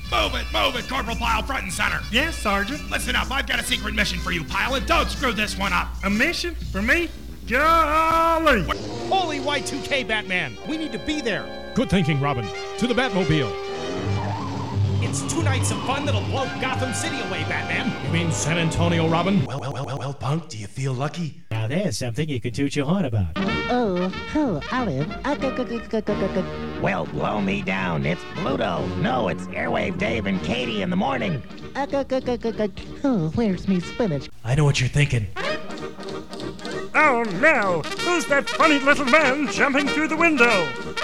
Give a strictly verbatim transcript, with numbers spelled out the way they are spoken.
Move it, move it, Corporal Pyle, front and center. Yes, Sergeant. Listen up, I've got a secret mission for you, Pyle, and don't screw this one up. A mission? For me? Golly! Holy Y two K, Batman! We need to be there. Good thinking, Robin. To the Batmobile. It's two nights of fun that'll blow Gotham City away, Batman. You mean San Antonio, Robin? Well, well, well, well, well, Punk, do you feel lucky? Now there's something you can toot your horn about. Oh, oh, Olive. Uh, g- g- g- g- g- g- Well, blow me down. It's Pluto. No, it's Airwave Dave and Katie in the morning. uh, g- g- g- g- g- Oh, where's me spinach? I know what you're thinking. Oh no! Who's that funny little man jumping through the window?